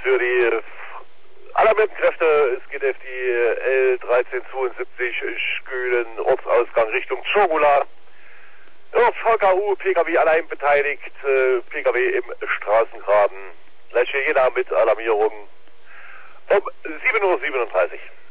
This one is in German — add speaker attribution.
Speaker 1: für die Alarmiertenkräfte. Es geht auf die L1372 Skülen, Ortsausgang Richtung Tschogula. Ja, VKU, PKW allein beteiligt, PKW im Straßengraben. Gleich hier jeder mit Alarmierung um 7:37 Uhr.